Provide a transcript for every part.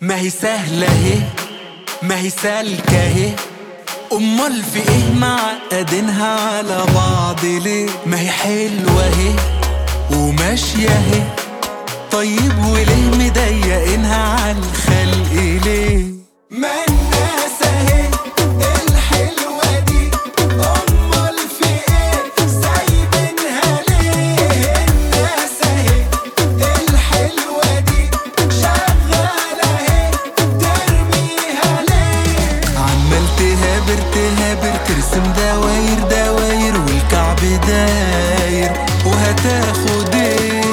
ما هي سهلة اهي، ما هي سالكة اهي، امال في ايه معقدينها على بعض ليه؟ ما هي حلوة اهي وماشية اهي، طيب وليه مضايقينها عالخلق ليه؟ ما الناس اهي الحلوة دي، امال في ايه سايبينها ليه؟ الناس اهي الحلوة دي شغالة اهي ترميها ليه؟ عمال تهابر تهابر ترسم دواير دواير والكعب داير وهتاخد ايه؟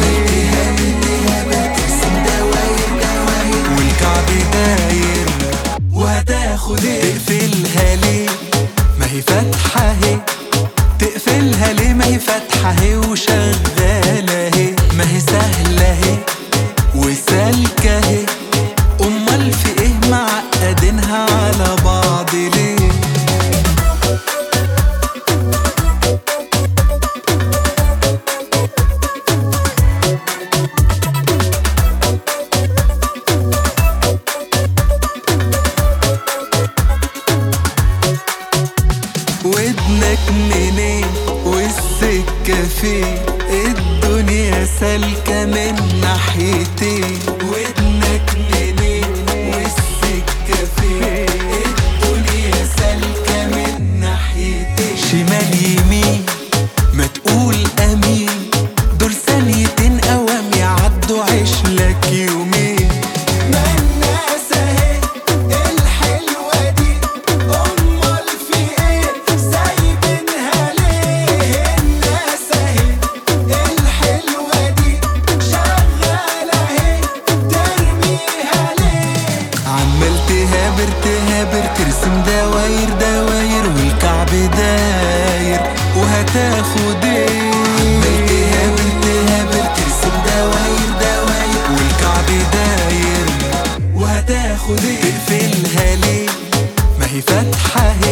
وهتاخد ايه؟ تقفلها ليه؟ ما هي فاتحة اهي، تقفلها ليه؟ ما هي فاتحة اهي وشغالة اهي، ما هي سهلة اهي وسالكة اهي، امال في ايه معقدينها على بعض ليه؟ ودنك منين والسكة فين؟ الدنيا سالكة من ناحيتين. ودنك منين والسكة فين؟ الدنيا سالكة من ناحيتين. شمال يمين ما تقول امين، دول ثانيتين اوام يعدوا عشلك يومين. ما الناس اهي الحلوة دي، امال في ايه سايبينها ليه؟ الناس اهي الحلوة دي شغالة اهي ترميها ليه؟ عمال تهابر تهابر ترسم دواير دواير والكعب داير وهتاخد ايه؟ عمال تهابر تهابر ترسم دواير دواير والكعب داير وهتاخد ايه؟ تقفلها ليه؟ ما هي فاتحة اهي